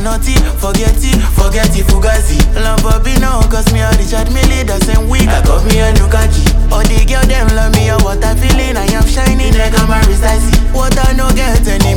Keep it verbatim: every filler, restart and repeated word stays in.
naughty, forget it, forget it, fugazi. Lamborghini now, cause me a Richard Mille the same week. I got me a new khaki. All the girl them love me, what I feeling, I am shining like I'm a What I no get any